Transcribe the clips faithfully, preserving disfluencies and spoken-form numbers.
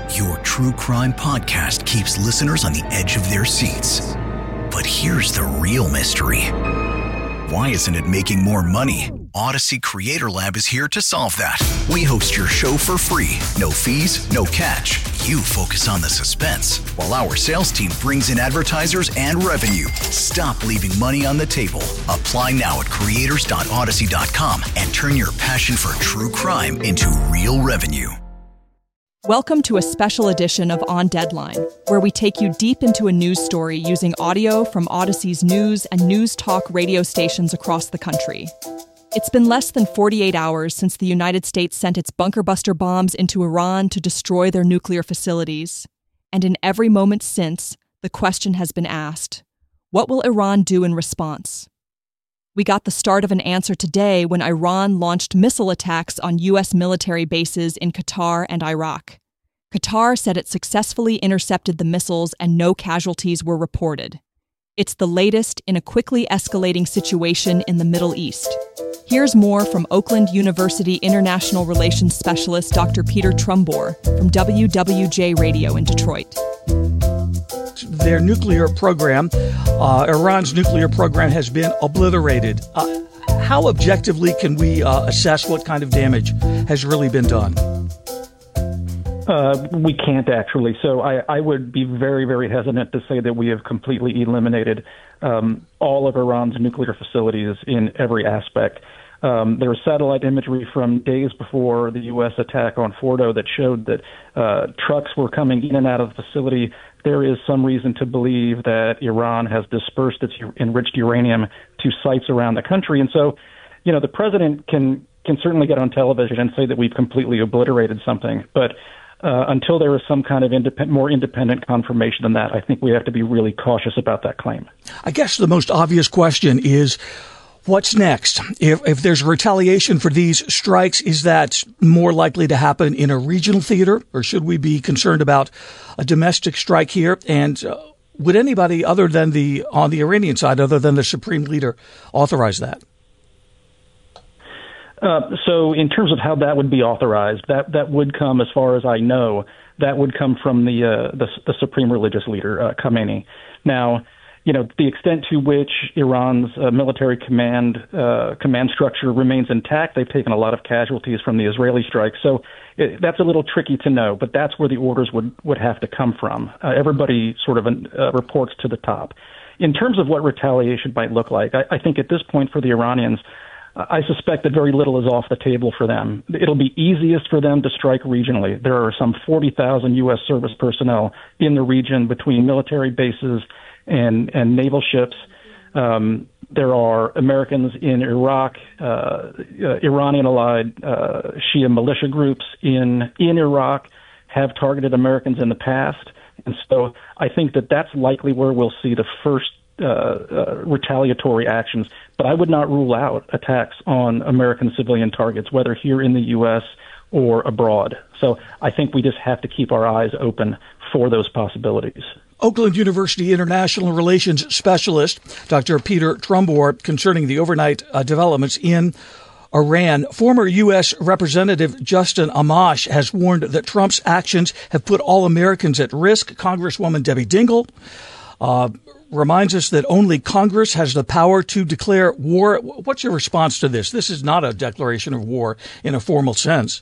Your true crime podcast keeps listeners on the edge of their seats. But here's the real mystery. Why isn't it making more money? Odyssey Creator Lab is here to solve that. We host your show for free. No fees, no catch. You focus on the suspense, while our sales team brings in advertisers and revenue. Stop leaving money on the table. Apply now at creators dot odyssey dot com and turn your passion for true crime into real revenue. Welcome to a special edition of On Deadline, where we take you deep into a news story using audio from Odyssey's news and news talk radio stations across the country. It's been less than forty-eight hours since the United States sent its bunker buster bombs into Iran to destroy their nuclear facilities. And in every moment since, the question has been asked, what will Iran do in response? We got the start of an answer today when Iran launched missile attacks on U S military bases in Qatar and Iraq. Qatar said it successfully intercepted the missiles and no casualties were reported. It's the latest in a quickly escalating situation in the Middle East. Here's more from Oakland University International Relations Specialist Doctor Peter Trumbore from W W J Radio in Detroit. Their nuclear program, uh, Iran's nuclear program, has been obliterated. Uh, how objectively can we uh, assess what kind of damage has really been done? Uh, we can't actually. So I, I would be very, very hesitant to say that we have completely eliminated um, all of Iran's nuclear facilities in every aspect. Um, there was satellite imagery from days before the U S attack on Fordo that showed that uh, trucks were coming in and out of the facility. There is some reason to believe that Iran has dispersed its enriched uranium to sites around the country. And so, you know, the president can, can certainly get on television and say that we've completely obliterated something. But uh, until there is some kind of independent, more independent confirmation than that, I think we have to be really cautious about that claim. I guess the most obvious question is, what's next? If, if there's retaliation for these strikes, is that more likely to happen in a regional theater, or should we be concerned about a domestic strike here? And uh, would anybody other than the, on the Iranian side, other than the supreme leader, authorize that? Uh, so in terms of how that would be authorized, that, that would come, as far as I know, that would come from the, uh, the, the supreme religious leader, uh, Khamenei. Now, you know, the extent to which Iran's uh, military command uh, command structure remains intact, they've taken a lot of casualties from the Israeli strike. So it, that's a little tricky to know, but that's where the orders would, would have to come from. Uh, everybody sort of uh, reports to the top. In terms of what retaliation might look like, I, I think at this point for the Iranians, uh, I suspect that very little is off the table for them. It'll be easiest for them to strike regionally. There are some forty thousand U S service personnel in the region between military bases and, and naval ships. Um, there are Americans in Iraq, uh, uh, Iranian-allied uh, Shia militia groups in in Iraq have targeted Americans in the past. And so I think that that's likely where we'll see the first uh, uh, retaliatory actions. But I would not rule out attacks on American civilian targets, whether here in the U S or abroad. So I think we just have to keep our eyes open for those possibilities. Oakland University International Relations Specialist, Doctor Peter Trumbore, concerning the overnight uh, developments in Iran. Former U S. Representative Justin Amash has warned that Trump's actions have put all Americans at risk. Congresswoman Debbie Dingell uh, reminds us that only Congress has the power to declare war. What's your response to this? This is not a declaration of war in a formal sense.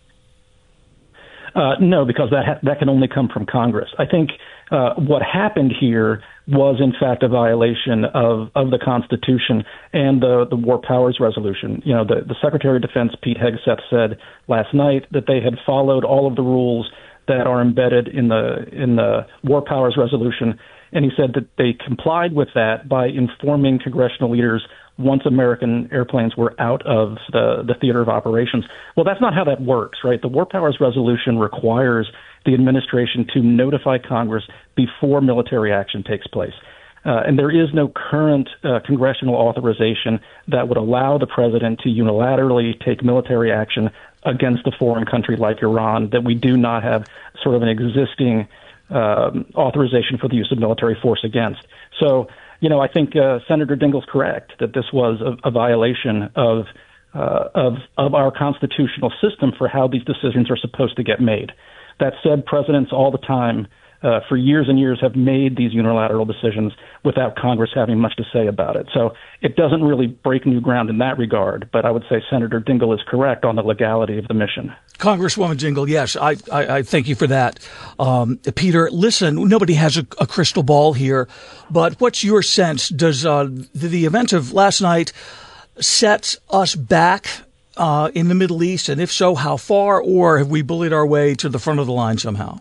Uh, no, because that ha- that can only come from Congress. I think uh, what happened here was, in fact, a violation of, of the Constitution and the, the War Powers Resolution. You know, the, the Secretary of Defense, Pete Hegseth, said last night that they had followed all of the rules that are embedded in the in the War Powers Resolution, and he said that they complied with that by informing congressional leaders once American airplanes were out of the, the theater of operations. Well, that's not how that works, right? The War Powers Resolution requires the administration to notify Congress before military action takes place. Uh, and there is no current uh, congressional authorization that would allow the president to unilaterally take military action against a foreign country like Iran, that we do not have sort of an existing um, authorization for the use of military force against. So, you know, I think uh, Senator Dingell's correct that this was a, a violation of, uh, of of our constitutional system for how these decisions are supposed to get made. That said, presidents all the time uh, for years and years have made these unilateral decisions without Congress having much to say about it. So it doesn't really break new ground in that regard, but I would say Senator Dingell is correct on the legality of the mission. Congresswoman Dingell, yes, I, I, I thank you for that. Um, Peter, listen, nobody has a, a crystal ball here, but what's your sense? Does uh, the, the event of last night set us back uh, in the Middle East, and if so, how far, or have we bullied our way to the front of the line somehow?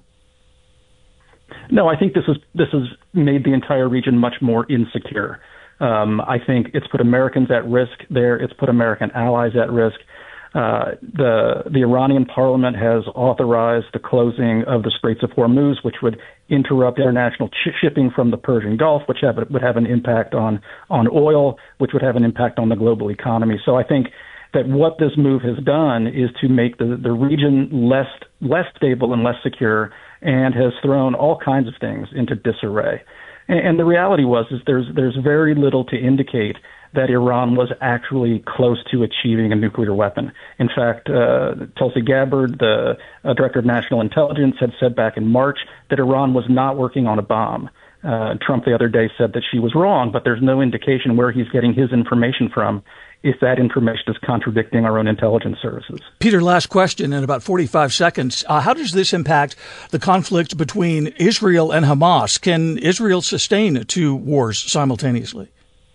No, I think this is this has made the entire region much more insecure. Um, I think it's put Americans at risk there. It's put American allies at risk. Uh, the the Iranian parliament has authorized the closing of the Straits of Hormuz, which would interrupt international ch- shipping from the Persian Gulf, which have, would have an impact on on oil, which would have an impact on the global economy. So I think that what this move has done is to make the, the region less less stable and less secure, and has thrown all kinds of things into disarray. And, and the reality was is there's there's very little to indicate that Iran was actually close to achieving a nuclear weapon. In fact, uh, Tulsi Gabbard, the uh, director of national intelligence, had said back in March that Iran was not working on a bomb. Uh, Trump the other day said that she was wrong, but there's no indication where he's getting his information from if that information is contradicting our own intelligence services. Peter, last question in about forty-five seconds. Uh, how does this impact the conflict between Israel and Hamas? Can Israel sustain two wars simultaneously?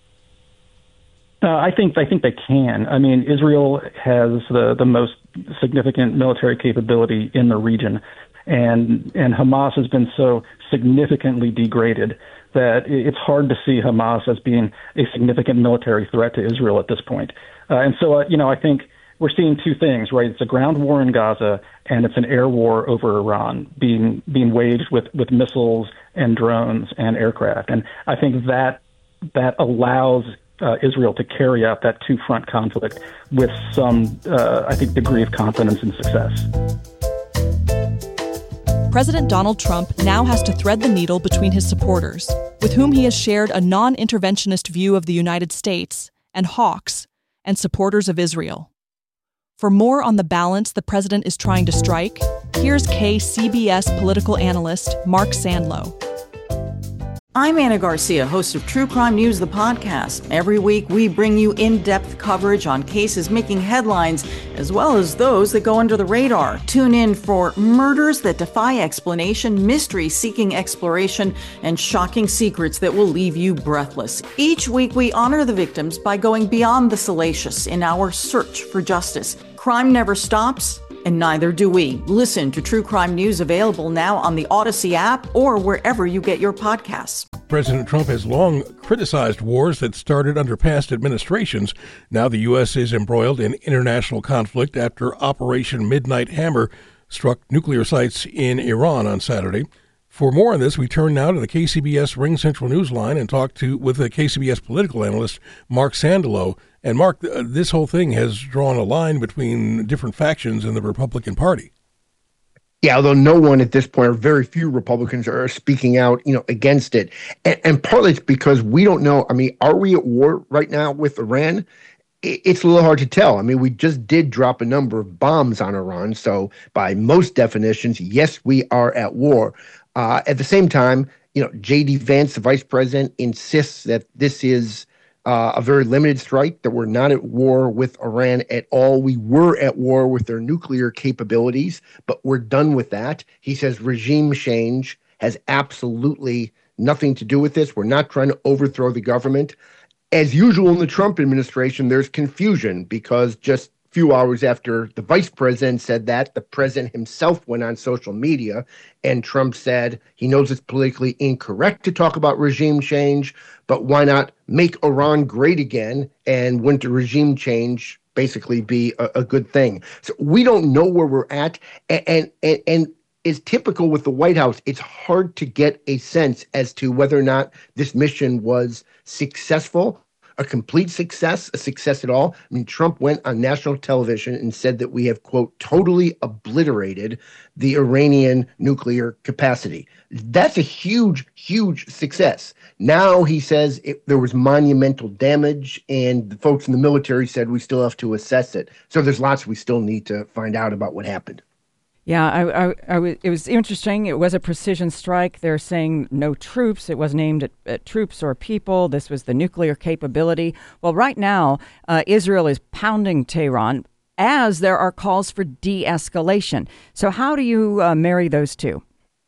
Uh, I think I think they can. I mean, Israel has the, the most significant military capability in the region, and and Hamas has been so significantly degraded that it's hard to see Hamas as being a significant military threat to Israel at this point. Uh, and so, uh, you know, I think we're seeing two things, right? It's a ground war in Gaza, and it's an air war over Iran being being waged with, with missiles and drones and aircraft. And I think that that allows uh, Israel to carry out that two-front conflict with some, uh, I think, degree of confidence and success. President Donald Trump now has to thread the needle between his supporters, with whom he has shared a non-interventionist view of the United States, and hawks, and supporters of Israel. For more on the balance the president is trying to strike, here's K C B S political analyst Mark Sandlow. I'm Anna Garcia, host of True Crime News, the podcast. Every week, we bring you in-depth coverage on cases making headlines, as well as those that go under the radar. Tune in for murders that defy explanation, mysteries seeking exploration, and shocking secrets that will leave you breathless. Each week, we honor the victims by going beyond the salacious in our search for justice. Crime never stops, and neither do we. Listen to True Crime News, available now on the Odyssey app or wherever you get your podcasts. President Trump has long criticized wars that started under past administrations. Now the U S is embroiled in international conflict after Operation Midnight Hammer struck nuclear sites in Iran on Saturday. For more on this, we turn now to the K C B S Ring Central Newsline and talk to with the K C B S political analyst Mark Sandlow. And Mark, uh, this whole thing has drawn a line between different factions in the Republican Party. Yeah, although no one at this point, or very few Republicans, are speaking out, you know, against it. And, and partly it's because we don't know. I mean, are we at war right now with Iran? It's a little hard to tell. I mean, we just did drop a number of bombs on Iran. So by most definitions, yes, we are at war. Uh, at the same time, you know, J D Vance, the vice president, insists that this is uh, a very limited strike, that we're not at war with Iran at all. We were at war with their nuclear capabilities, but we're done with that. He says regime change has absolutely nothing to do with this. We're not trying to overthrow the government. As usual in the Trump administration, there's confusion because just a few hours after the vice president said that, the president himself went on social media and Trump said he knows it's politically incorrect to talk about regime change, but why not make Iran great again? And wouldn't a regime change basically be a, a good thing? So we don't know where we're at. And, and, and, and is typical with the White House, it's hard to get a sense as to whether or not this mission was successful, a complete success, a success at all. I mean, Trump went on national television and said that we have, quote, totally obliterated the Iranian nuclear capacity. That's a huge, huge success. Now he says it, there was monumental damage, and the folks in the military said we still have to assess it. So there's lots we still need to find out about what happened. Yeah, I, I, I w- it was interesting. It was a precision strike. They're saying no troops. It wasn't aimed at, at troops or people. This was the nuclear capability. Well, right now, uh, Israel is pounding Tehran as there are calls for de-escalation. So how do you uh, marry those two?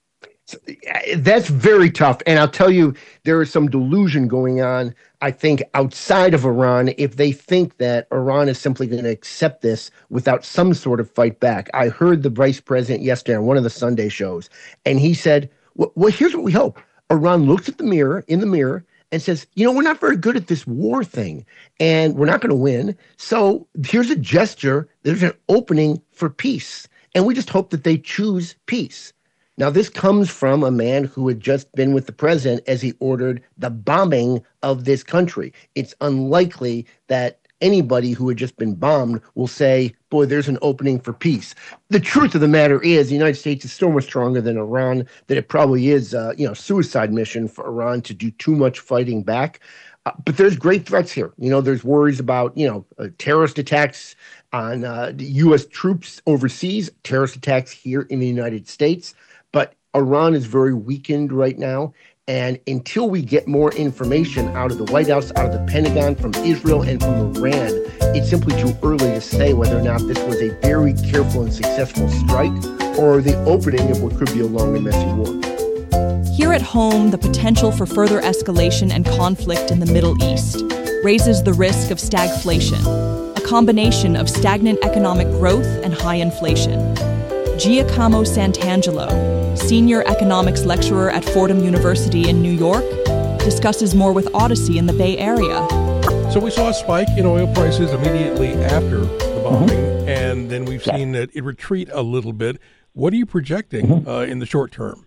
That's very tough. And I'll tell you, there is some delusion going on, I think, outside of Iran, if they think that Iran is simply going to accept this without some sort of fight back. I heard the vice president yesterday on one of the Sunday shows, and he said, well, well here's what we hope. Iran looks at the mirror, in the mirror, and says, you know, we're not very good at this war thing, and we're not going to win. So here's a gesture. There's an opening for peace. And we just hope that they choose peace. Now, this comes from a man who had just been with the president as he ordered the bombing of this country. It's unlikely that anybody who had just been bombed will say, boy, there's an opening for peace. The truth of the matter is the United States is so much stronger than Iran that it probably is a you know, suicide mission for Iran to do too much fighting back. Uh, but there's great threats here. You know, there's worries about, you know, uh, terrorist attacks on uh, U S troops overseas, terrorist attacks here in the United States. But Iran is very weakened right now. And until we get more information out of the White House, out of the Pentagon, from Israel, and from Iran, it's simply too early to say whether or not this was a very careful and successful strike or the opening of what could be a long and messy war. Here at home, the potential for further escalation and conflict in the Middle East raises the risk of stagflation, a combination of stagnant economic growth and high inflation. Giacomo Santangelo, senior economics lecturer at Fordham University in New York, discusses more with Odyssey in the Bay Area. So we saw a spike in oil prices immediately after the bombing, mm-hmm. and then we've yeah. seen it, it retreat a little bit. What are you projecting mm-hmm. uh, in the short term?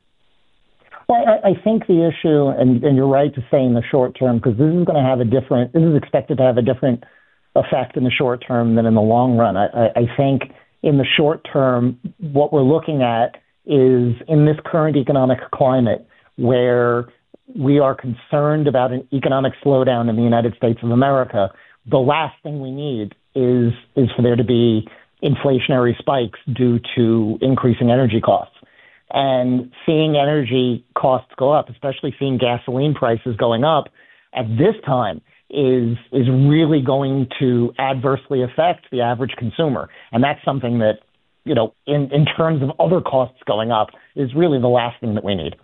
Well, I, I think the issue, and, and you're right to say in the short term, because this is going to have a different, this is expected to have a different effect in the short term than in the long run. I, I, I think in the short term, what we're looking at is in this current economic climate where we are concerned about an economic slowdown in the United States of America, the last thing we need is is for there to be inflationary spikes due to increasing energy costs. And seeing energy costs go up, especially seeing gasoline prices going up at this time, is is really going to adversely affect the average consumer. And that's something that, you know, in, in terms of other costs going up, is really the last thing that we need.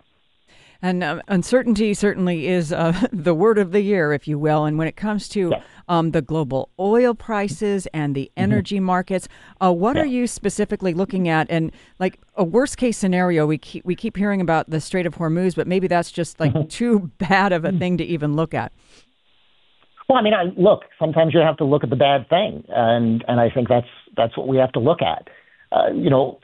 And uh, uncertainty certainly is uh, the word of the year, if you will. And when it comes to yeah. um, the global oil prices and the energy mm-hmm. markets, uh, what yeah. are you specifically looking at? And like a worst case scenario, we keep, we keep hearing about the Strait of Hormuz, but maybe that's just like mm-hmm. too bad of a thing to even look at. Well, I mean, I, look, sometimes you have to look at the bad thing, and, and I think that's that's what we have to look at. Uh, you know,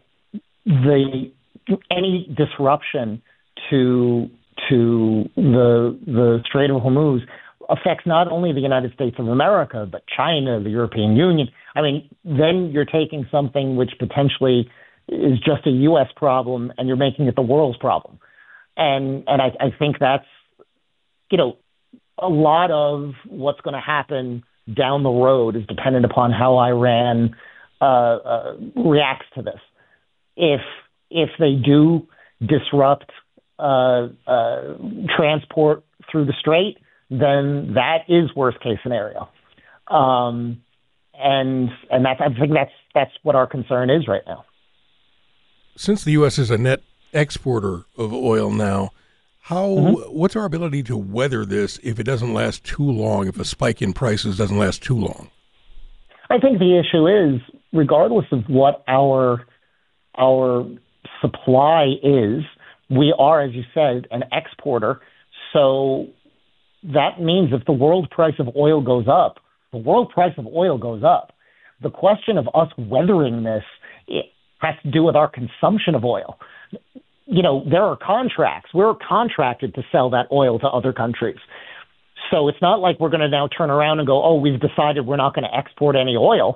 the any disruption to to the the Strait of Hormuz affects not only the United States of America, but China, the European Union. I mean, then you're taking something which potentially is just a U S problem, and you're making it the world's problem. And and I, I think that's, you know, a lot of what's going to happen down the road is dependent upon how Iran uh, uh, reacts to this. If if they do disrupt uh, uh, transport through the strait, then that is worst case scenario, um, and and that's I think that's that's what our concern is right now. Since the U S is a net exporter of oil now, How mm-hmm. what's our ability to weather this if it doesn't last too long, if a spike in prices doesn't last too long? I think the issue is, regardless of what our our supply is, we are, as you said, an exporter. So that means if the world price of oil goes up, the world price of oil goes up. The question of us weathering this, it has to do with our consumption of oil. You know, there are contracts. We're contracted to sell that oil to other countries. So it's not like we're going to now turn around and go, oh, we've decided we're not going to export any oil.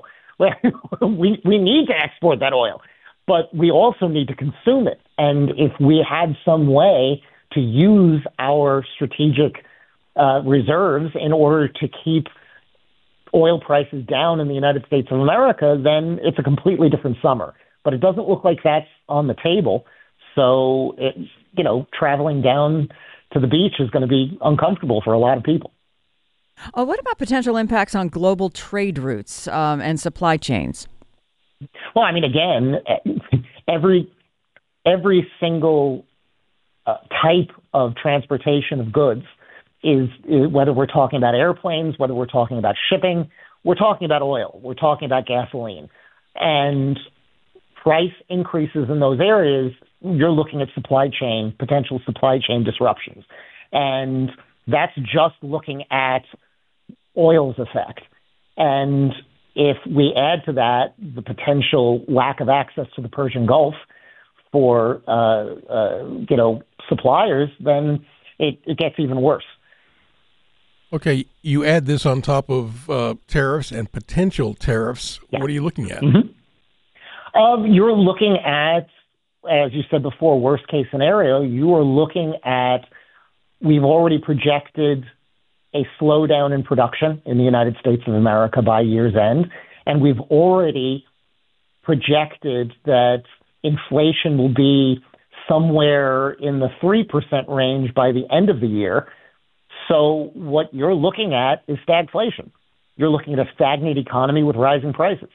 we we need to export that oil, but we also need to consume it. And if we had some way to use our strategic uh, reserves in order to keep oil prices down in the United States of America, then it's a completely different summer. but it doesn't look like that's on the table. So, it, you know, traveling down to the beach is going to be uncomfortable for a lot of people. Uh, what about potential impacts on global trade routes um, and supply chains? Well, I mean, again, every every single uh, type of transportation of goods is, is, whether we're talking about airplanes, whether we're talking about shipping, we're talking about oil, we're talking about gasoline. And price increases in those areas, you're looking at supply chain, potential supply chain disruptions. And that's just looking at oil's effect. And if we add to that the potential lack of access to the Persian Gulf for, uh, uh, you know, suppliers, then it, it gets even worse. Okay, you add this on top of uh, tariffs and potential tariffs. Yeah. What are you looking at? Mm-hmm. Um, you're looking at, as you said before, worst case scenario, you are looking at, we've already projected a slowdown in production in the United States of America by year's end, and we've already projected that inflation will be somewhere in the three percent range by the end of the year. So what you're looking at is stagflation. You're looking at a stagnant economy with rising prices.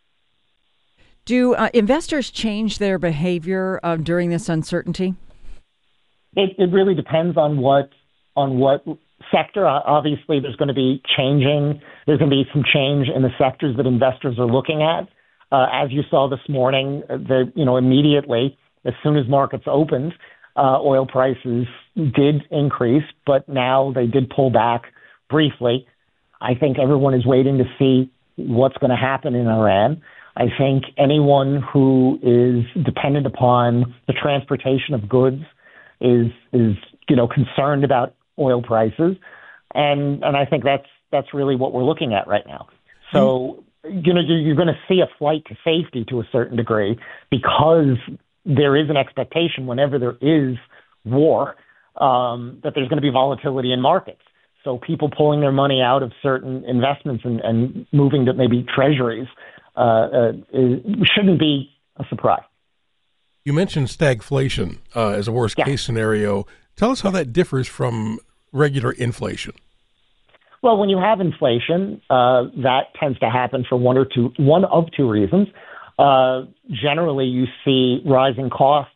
Do uh, investors change their behavior uh, during this uncertainty? It, it really depends on what on what sector. Obviously, there's going to be changing. There's going to be some change in the sectors that investors are looking at. Uh, as you saw this morning, the you know immediately as soon as markets opened, uh, oil prices did increase, but now they did pull back briefly. I think everyone is waiting to see what's going to happen in Iran. I think anyone who is dependent upon the transportation of goods is is you know concerned about oil prices, and and I think that's that's really what we're looking at right now. So you know you're going to see a flight to safety to a certain degree because there is an expectation whenever there is war um, that there's going to be volatility in markets. So people pulling their money out of certain investments and, and moving to maybe treasuries uh, uh, is, shouldn't be a surprise. You mentioned stagflation uh, as a worst yeah. case scenario. Tell us how that differs from regular inflation. Well, when you have inflation, uh, that tends to happen for one or two, one of two reasons. Uh, generally, you see rising costs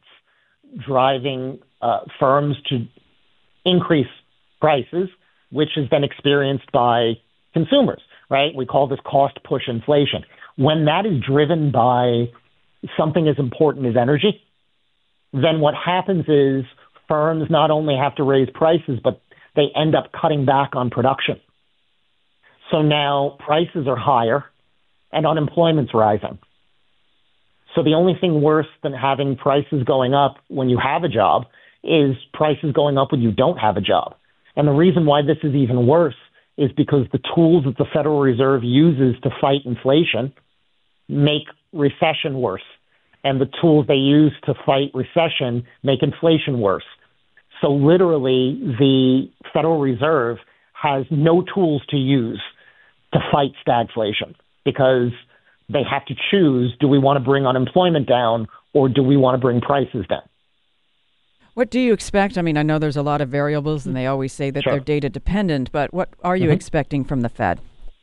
driving uh, firms to increase prices, which has been experienced by consumers, right? We call this cost push inflation. When that is driven by something as important as energy, then what happens is firms not only have to raise prices, but they end up cutting back on production. So now prices are higher and unemployment's rising. So the only thing worse than having prices going up when you have a job is prices going up when you don't have a job. And the reason why this is even worse is because the tools that the Federal Reserve uses to fight inflation make recession worse. And the tools they use to fight recession make inflation worse. So literally, the Federal Reserve has no tools to use to fight stagflation because they have to choose, do we want to bring unemployment down or do we want to bring prices down? What do you expect? I mean, I know there's a lot of variables and they always say that sure. they're data dependent, but what are you mm-hmm. expecting from the Fed?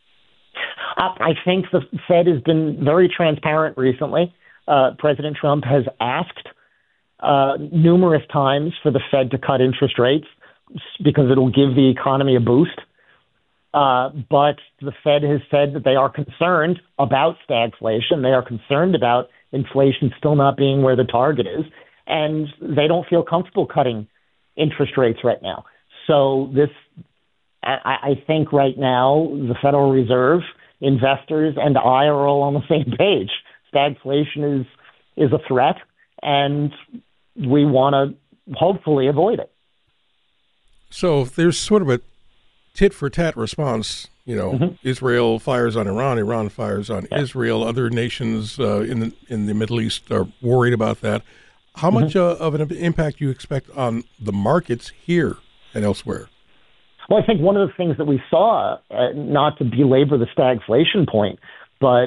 Uh, I think the Fed has been very transparent recently. Uh, President Trump has asked uh, numerous times for the Fed to cut interest rates because it'll give the economy a boost. Uh, but the Fed has said that they are concerned about stagflation. They are concerned about inflation still not being where the target is. And they don't feel comfortable cutting interest rates right now. So this, I, I think right now, the Federal Reserve, investors, and I are all on the same page. Stagflation is is a threat, and we want to hopefully avoid it. So there's sort of a tit-for-tat response. You know, mm-hmm. Israel fires on Iran, Iran fires on yeah. Israel. Other nations uh, in the in the Middle East are worried about that. How mm-hmm. much uh, of an impact do you expect on the markets here and elsewhere? Well, I think one of the things that we saw, uh, not to belabor the stagflation point, but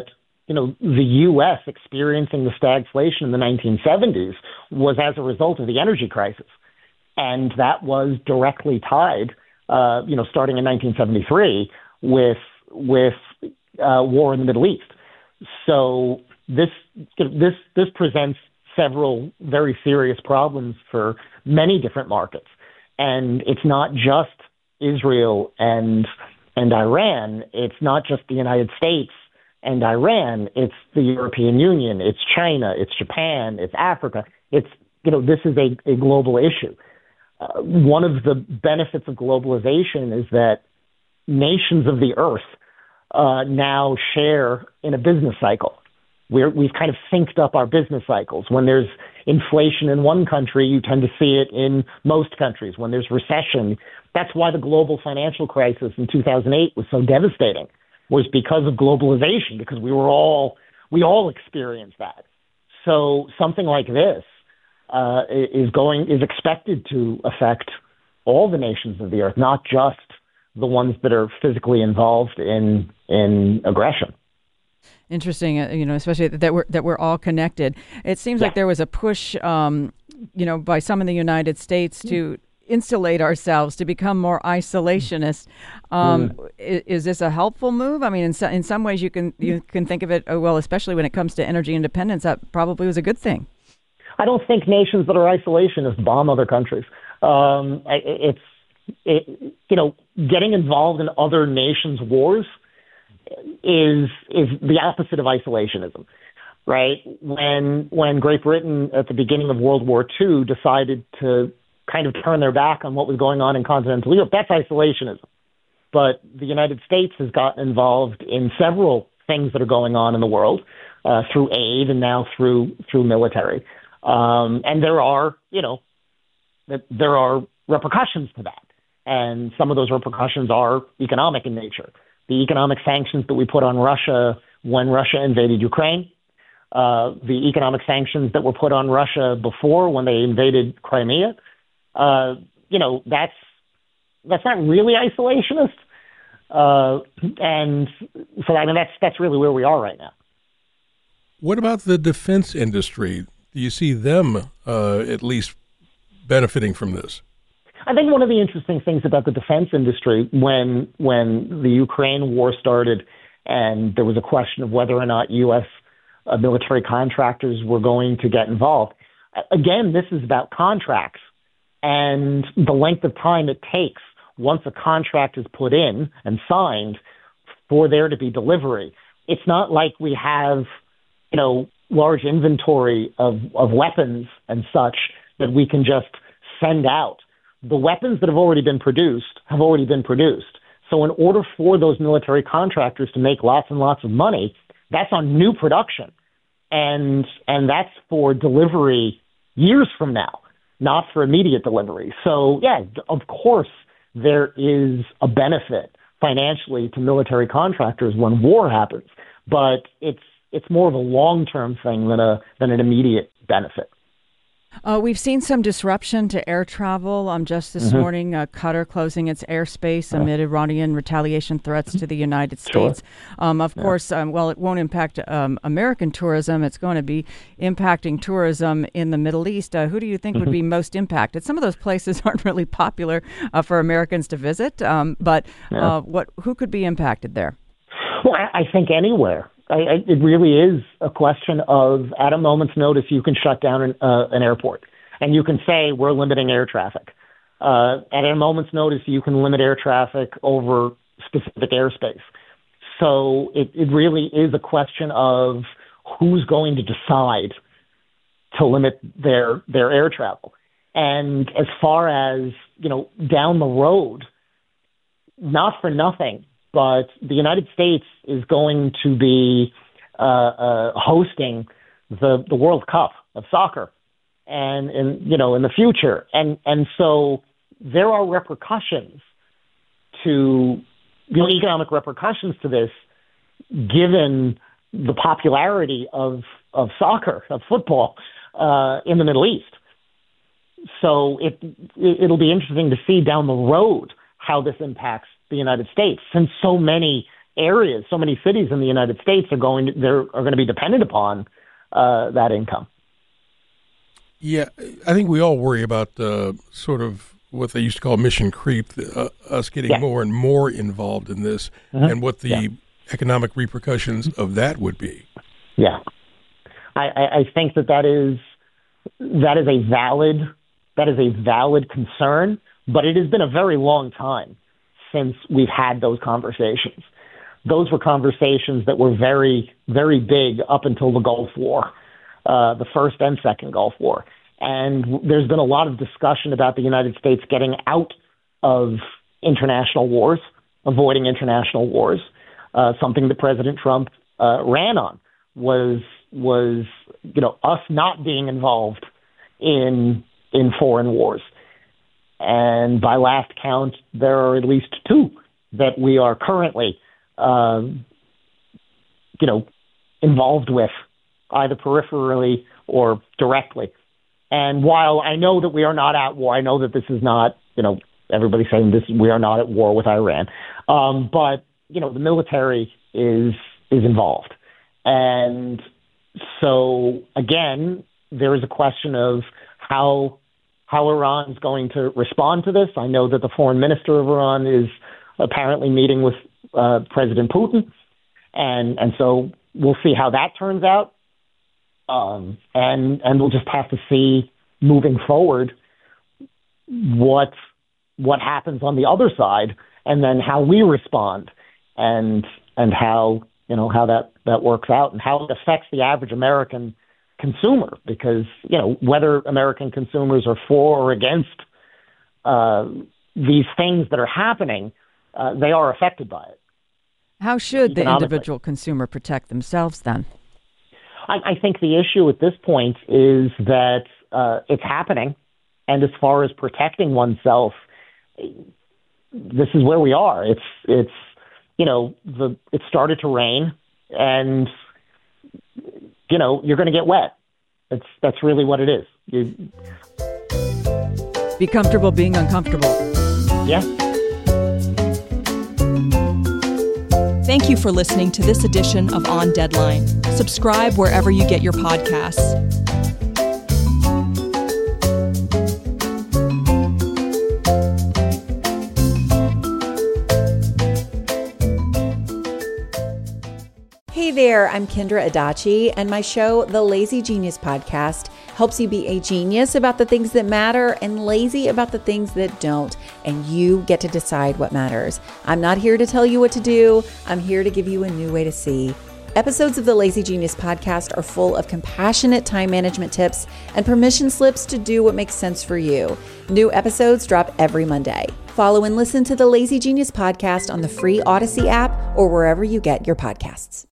you know, the U S experiencing the stagflation in the nineteen seventies was as a result of the energy crisis. And that was directly tied, uh, you know, starting in nineteen seventy-three with with uh, war in the Middle East. So this this this presents several very serious problems for many different markets, and it's not just Israel and and Iran. It's not just the United States and Iran. It's the European Union. It's China. It's Japan. It's Africa. It's you know this is a, a global issue. Uh, one of the benefits of globalization is that nations of the earth uh, now share in a business cycle. We're, we've kind of synced up our business cycles. When there's inflation in one country, you tend to see it in most countries. When there's recession, that's why the global financial crisis in two thousand eight was so devastating, was because of globalization, because we were all, we all experienced that. So something like this uh, is going, is expected to affect all the nations of the earth, not just the ones that are physically involved in, in aggression. Interesting, uh, you know, especially that we're that we're all connected. It seems yeah. like there was a push, um, you know, by some in the United States to insulate ourselves, to become more isolationist. Um, mm. is, is this a helpful move? I mean, in, so, in some ways, you can you can think of it. Oh, well, especially when it comes to energy independence, that probably was a good thing. I don't think nations that are isolationists bomb other countries. Um, it's it, you know, getting involved in other nations' wars is is the opposite of isolationism, right? When when Great Britain at the beginning of World War Two decided to kind of turn their back on what was going on in continental Europe, that's isolationism. But the United States has gotten involved in several things that are going on in the world uh, through aid and now through through military, um, and there are you know there are repercussions to that, and some of those repercussions are economic in nature. The economic sanctions that we put on Russia when Russia invaded Ukraine, uh, the economic sanctions that were put on Russia before when they invaded Crimea, uh, you know, that's that's not really isolationist. Uh, and so, I mean, that's that's really where we are right now. What about the defense industry? Do you see them uh, at least benefiting from this? I think one of the interesting things about the defense industry, when when the Ukraine war started and there was a question of whether or not U S uh, military contractors were going to get involved, again, this is about contracts and the length of time it takes once a contract is put in and signed for there to be delivery. It's not like we have, you know, large inventory of, of weapons and such that we can just send out. The weapons that have already been produced have already been produced. So in order for those military contractors to make lots and lots of money, that's on new production. And and that's for delivery years from now, not for immediate delivery. So, yeah, of course, there is a benefit financially to military contractors when war happens. But it's it's more of a long-term thing than a than an immediate benefit. Uh, we've seen some disruption to air travel. Um, just this mm-hmm. morning, uh, Qatar closing its airspace amid Iranian retaliation threats to the United States. Sure. Um, of yeah. course, um, well, it won't impact um, American tourism. It's going to be impacting tourism in the Middle East. Uh, who do you think mm-hmm. would be most impacted? Some of those places aren't really popular uh, for Americans to visit, um, but yeah. uh, what who could be impacted there? Well, I, I think anywhere. I, I, it really is a question of, at a moment's notice, you can shut down an, uh, an airport, and you can say, we're limiting air traffic. Uh, at a moment's notice, you can limit air traffic over specific airspace. So it, it really is a question of who's going to decide to limit their their air travel. And as far as, you know, down the road, not for nothing, but the United States is going to be uh, uh, hosting the the World Cup of soccer, and in you know in the future, and and so there are repercussions to you know economic repercussions to this, given the popularity of of soccer, of football uh, in the Middle East. So it it'll be interesting to see down the road how this impacts the United States, since so many areas, so many cities in the United States are going to, they're, are going to be dependent upon uh, that income. Yeah, I think we all worry about uh, sort of what they used to call mission creep, uh, us getting yeah. more and more involved in this, mm-hmm. and what the yeah. economic repercussions of that would be. Yeah, I, I think that that is that is a valid that is a valid concern, but it has been a very long time since we've had those conversations. Those were conversations that were very, very big up until the Gulf War, uh, the first and second Gulf War. And there's been a lot of discussion about the United States getting out of international wars, avoiding international wars. Uh, something that President Trump uh, ran on was was you know us not being involved in in foreign wars. And by last count, there are at least two that we are currently, um, you know, involved with, either peripherally or directly. And while I know that we are not at war, I know that this is not, you know, everybody's saying this, we are not at war with Iran. Um, but, you know, the military is is involved. And so, again, there is a question of how how Iran is going to respond to this. I know that the foreign minister of Iran is apparently meeting with uh, President Putin. And and so we'll see how that turns out. Um, and and we'll just have to see moving forward what what happens on the other side, and then how we respond, and and how you know how that, that works out, and how it affects the average American consumer. Because you know whether American consumers are for or against uh, these things that are happening, uh, they are affected by it. How should the individual consumer protect themselves then? I, I think the issue at this point is that uh, it's happening, and as far as protecting oneself, this is where we are. It's it's you know the it started to rain, and you know you're going to get wet. That's that's really what it is. You be comfortable being uncomfortable. Yeah. Thank you for listening to this edition of On Deadline. Subscribe wherever you get your podcasts. Hey there, I'm Kendra Adachi, and my show, The Lazy Genius Podcast, helps you be a genius about the things that matter and lazy about the things that don't, and you get to decide what matters. I'm not here to tell you what to do. I'm here to give you a new way to see. Episodes of the Lazy Genius Podcast are full of compassionate time management tips and permission slips to do what makes sense for you. New episodes drop every Monday. Follow and listen to the Lazy Genius Podcast on the free Odyssey app or wherever you get your podcasts.